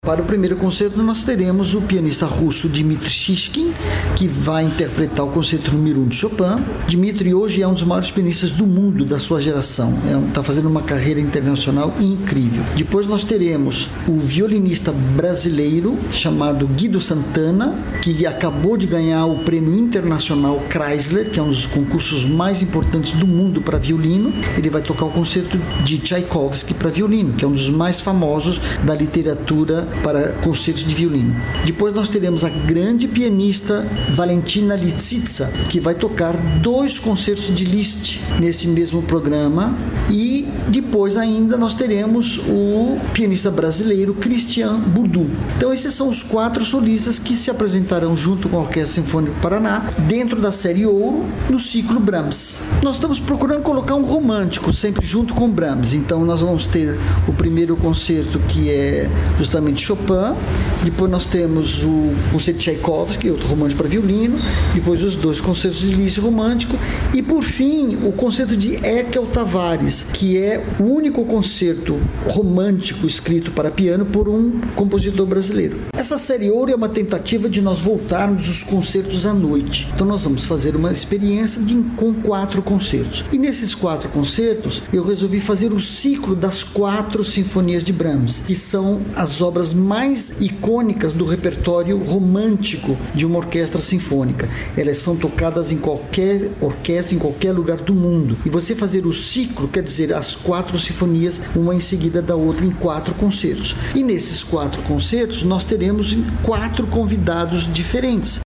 Para o primeiro concerto, nós teremos o pianista russo Dmitri Shishkin, que vai interpretar o concerto número 1 de Chopin. Dmitri hoje é um dos maiores pianistas do mundo, da sua geração. Está fazendo uma carreira internacional incrível. Depois nós teremos o violinista brasileiro chamado Guido Santana, que acabou de ganhar o prêmio internacional Chrysler, que é um dos concursos mais importantes do mundo para violino. Ele vai tocar o concerto de Tchaikovsky para violino, que é um dos mais famosos da literatura para concertos de violino. Depois nós teremos a grande pianista Valentina Litsitsa, que vai tocar 2 concertos de Liszt nesse mesmo programa. E depois ainda nós teremos o pianista brasileiro Christian Bourdou. Então esses são os 4 solistas que se apresentarão junto com a Orquestra Sinfônica do Paraná dentro da série Ouro no ciclo Brahms. Nós estamos procurando colocar um romântico sempre junto com Brahms. Então nós vamos ter o primeiro concerto, que é justamente Chopin, depois nós temos o concerto de Tchaikovsky, outro romântico para violino, depois os 2 concertos de Liszt romântico e por fim o concerto de Ekel Tavares, que é o único concerto romântico escrito para piano por um compositor brasileiro. Essa série Ouro é uma tentativa de nós voltarmos os concertos à noite. Então nós vamos fazer uma experiência com 4 concertos. E nesses 4 concertos eu resolvi fazer o ciclo das 4 sinfonias de Brahms, que são as obras mais icônicas do repertório romântico de uma orquestra sinfônica. Elas são tocadas em qualquer orquestra, em qualquer lugar do mundo. E você fazer o ciclo quer dizer as 4 sinfonias, uma em seguida da outra, em 4 concertos. E nesses 4 concertos nós teremos 4 convidados diferentes.